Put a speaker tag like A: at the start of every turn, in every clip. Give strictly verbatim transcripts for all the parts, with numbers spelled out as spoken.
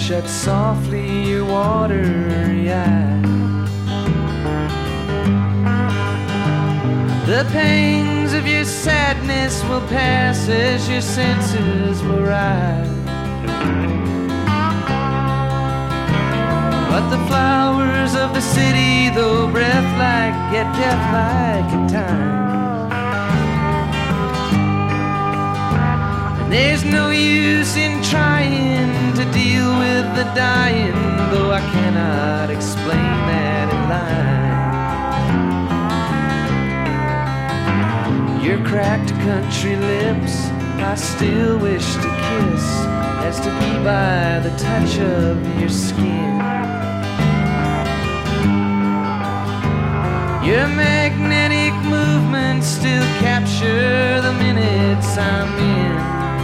A: shut softly your watery eyes. The pangs of your sadness will pass as your senses will rise. But the flowers of the city, though breath-like, get death-like at times. And there's no use in trying to deal with the dying, though I cannot explain that in line. Your cracked country lips I still wish to kiss, as to be by the touch of your skin. Your magnetic movements still capture the minutes I'm in.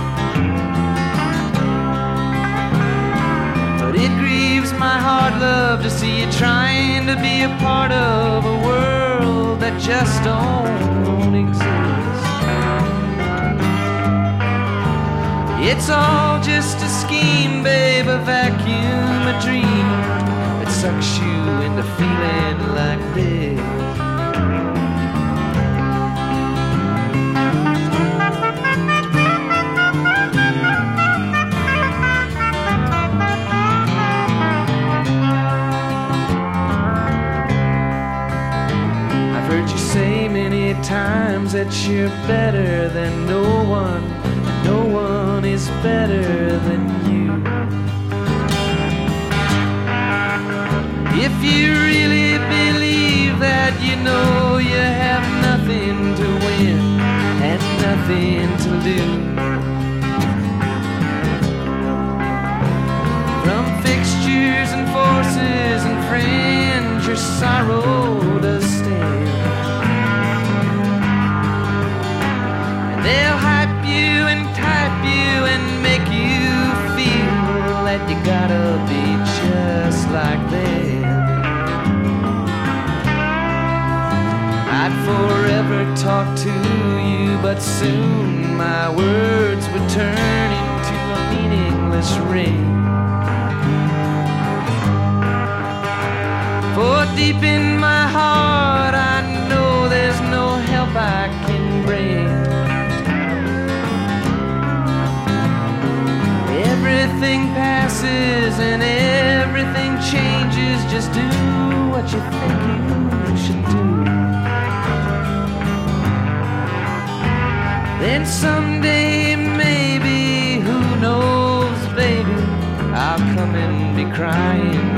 A: But it grieves my heart, love, to see you trying to be a part of a world that just don't exist. It's all just a scheme, babe, a vacuum, a dream that sucks you into feeling like this. I've heard you say many times that you're better than no one, and no one is better than you. If you really believe that, you know you have nothing to win and nothing to lose. From fixtures and forces and friends, your sorrow does stand. And they'll hype you and type you and make you feel that you gotta be just like them. I'd forever talk to you, but soon my words would turn into a meaningless ring. For deep in my heart I know there's no help I can bring. Everything passes and everything changes. Just do what you think you should do. Then someday, maybe, who knows, baby, I'll come and be crying